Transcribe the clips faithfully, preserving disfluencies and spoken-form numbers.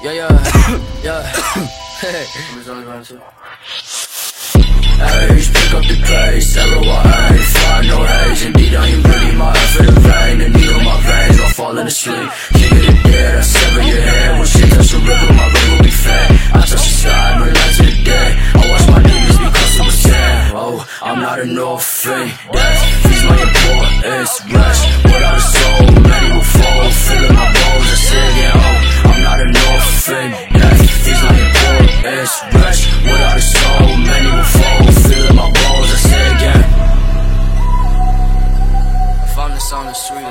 Yeah, yeah, yeah. Hey. Age, pick up the pace, arrow I ain't find no haze. Indeed, I ain't really my effort in vain. The needle my veins while falling asleep. King of the dead, I sever your head. When shit touch the river, my brain will be fed. I touch the sky, bring light to the day. I watch my demons become super sad. Oh, I'm not an orphan. Death feeds my importance. Rest without a soul, many will fall. Feeling my bones, I say again. Oh, I'm not an orphan. Death feeds my importance. Rest without a soul, many will fall. Feeling my balls, I say again. I found the sound of Sweden.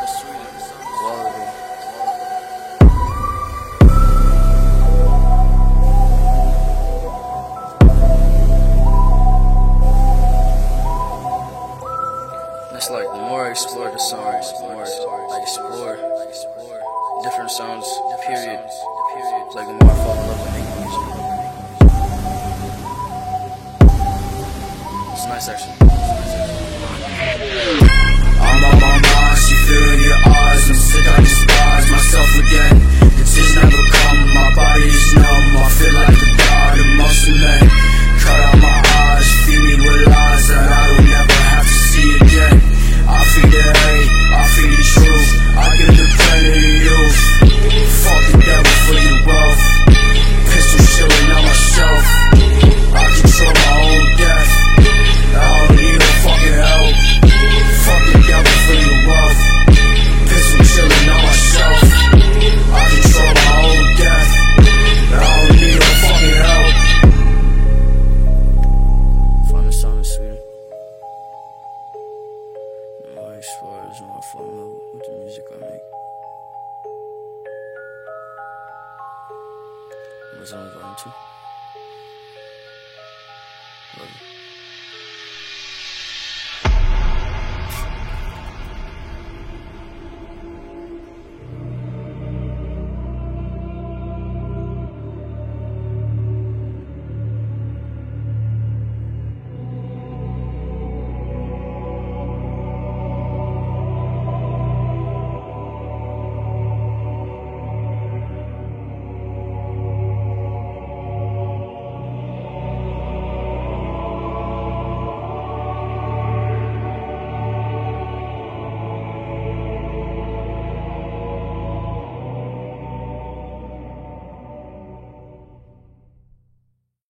It's like the more I explore the songs, the more I explore different sounds, period. It's like the more I fall in love with making music. It's nice actually. I'm on my mind, she feeling your eyes. I'm sick, I despise myself again. The tears never come, my body is numb. I feel like a god amongst the men. Cut out my eyes, feed me with lies that I will never have to see again. I feed the hate, I feed the truth. I give the planet to you. Fuck the devil for your wealth. Pistol shilling on myself. I control my own death. I don't need no fucking help. Fuck the devil for your wealth. Pistol chilling on myself. I control my own death. I don't need no fucking help. Find the sound of Sweden. The more I explore, the more I fall in love with the music I make. Was only volume two.